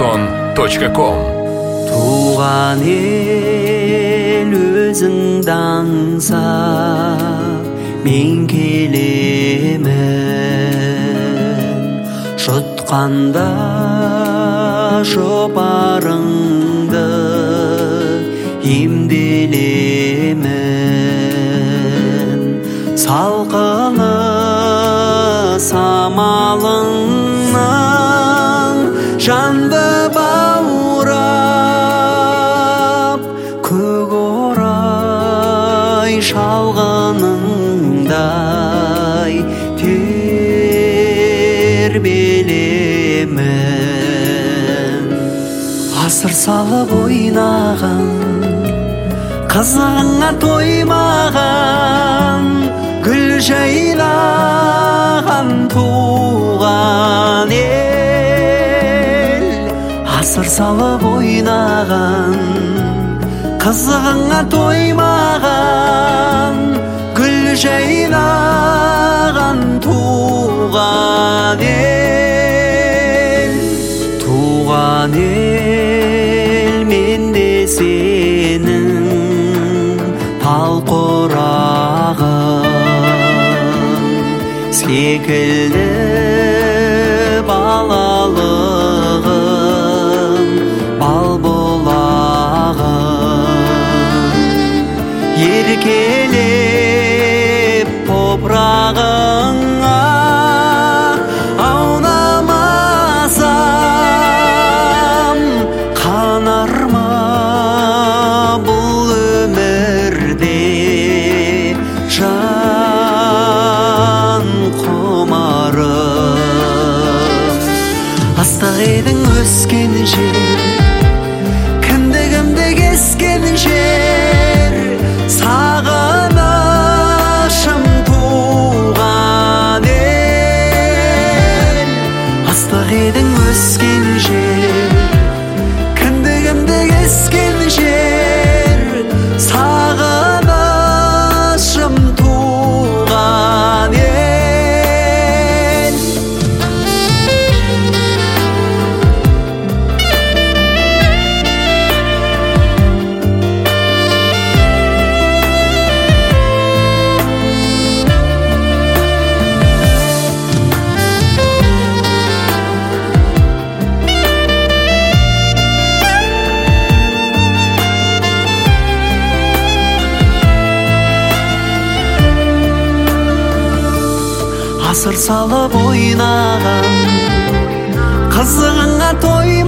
Arabsong.com. Туған ел өзіңді аңсап мен келемін, жұтқанда жұпарыңды емделемін, салқыны самалыңнан жанды баурап, көк орай шалғыныңдай тербелемін. Асыр салып ойнаған, қызығыңа тоймаған, гүл жайлаған туған ел. Асыр салып ойнаған, қызығыңа тоймаған, гүл жайлаған туған ел. Туған ел, мен де сенің тал құрағың секілді балалығым, бал бұлағым, еркелеп топырағыңа аунамасам қанар ма бұл өмірде жан құмарым. Ыстық едің өскен жер, кіндігімді кескен жер, сағынышым туған ел. Ыстық едің өскен жер, кіндігімді кескен жер, сағынышым туған ел. Асыр салып ойнаған, қызығыңа той